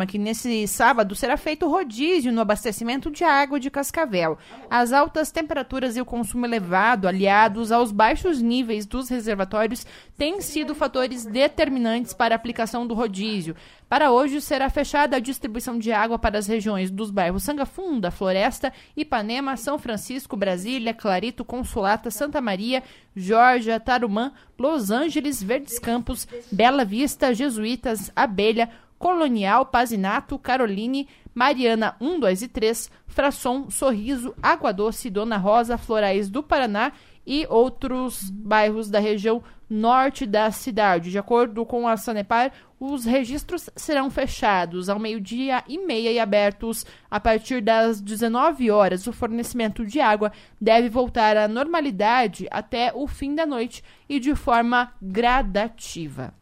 informa que nesse sábado será feito rodízio no abastecimento de água de Cascavel. As altas temperaturas e o consumo elevado, aliados aos baixos níveis dos reservatórios, têm sido fatores determinantes para a aplicação do rodízio. Para hoje, será fechada a distribuição de água para as regiões dos bairros Sangafunda, Floresta, Ipanema, São Francisco, Brasília, Clarito, Consolata, Santa Maria, Geórgia, Tarumã, Los Angeles, Verdes Campos, Bela Vista, Jesuítas, Abelha, Colonial, Pazinato, Caroline, Mariana 1, 2 e 3, Frasson, Sorriso, Água Doce, Dona Rosa, Florais do Paraná e outros bairros da região norte da cidade. De acordo com a Sanepar, os registros serão fechados ao 12h30 e abertos a partir das 19 horas. O fornecimento de água deve voltar à normalidade até o fim da noite e de forma gradativa.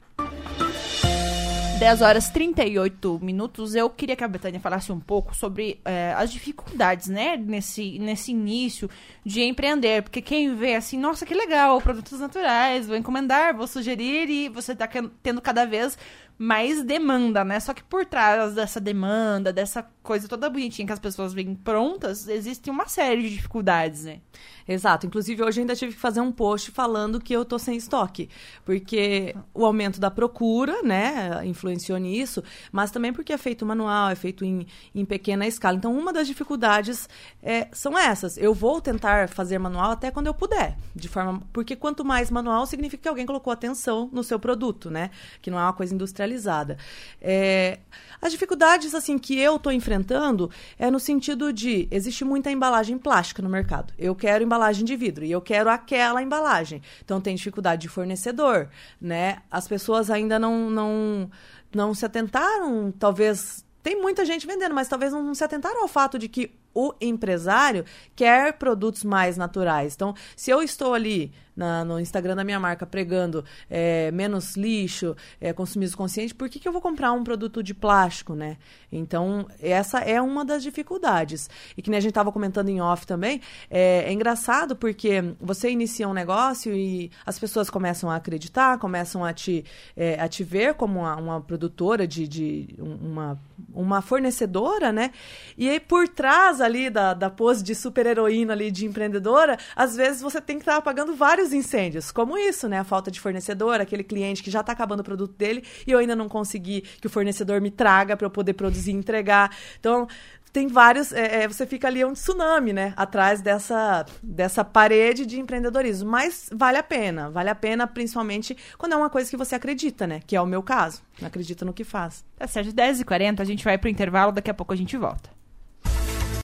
10h38. Eu queria que a Betânia falasse um pouco sobre as dificuldades, né, nesse início de empreender, porque quem vê assim, nossa, que legal, produtos naturais, vou encomendar, vou sugerir, e você está tendo cada vez mais demanda, né? Só que por trás dessa demanda, dessa coisa toda bonitinha que as pessoas veem prontas, existe uma série de dificuldades, né? Exato. Inclusive, hoje ainda tive que fazer um post falando que eu tô sem estoque, porque o aumento da procura, né, influenciou nisso, mas também porque é feito manual, é feito em pequena escala. Então, uma das dificuldades são essas. Eu vou tentar fazer manual até quando eu puder, porque quanto mais manual, significa que alguém colocou atenção no seu produto, né, que não é uma coisa industrializada. As dificuldades, assim, que eu tô enfrentando é no sentido de, existe muita embalagem plástica no mercado. Eu quero embalagem de vidro e eu quero aquela embalagem. Então, tem dificuldade de fornecedor, né? As pessoas ainda não se atentaram, talvez... Tem muita gente vendendo, mas talvez não se atentaram ao fato de que o empresário quer produtos mais naturais. Então, se eu estou ali no Instagram da minha marca pregando menos lixo, consumismo consciente, por que eu vou comprar um produto de plástico, né? Então, essa é uma das dificuldades. E que nem a gente estava comentando em off também, é engraçado porque você inicia um negócio e as pessoas começam a acreditar, começam a te ver como uma produtora, uma fornecedora, né? E aí, por trás ali da pose de super-heroína ali, de empreendedora, às vezes você tem que estar apagando vários incêndios, como isso, né? A falta de fornecedor, aquele cliente que já está acabando o produto dele e eu ainda não consegui que o fornecedor me traga para eu poder produzir e entregar. Então, tem vários... você fica ali um tsunami, né? Atrás dessa parede de empreendedorismo. Mas vale a pena, principalmente quando é uma coisa que você acredita, né? Que é o meu caso. Acredita no que faz. Tá certo, 10h40, a gente vai pro intervalo, daqui a pouco a gente volta.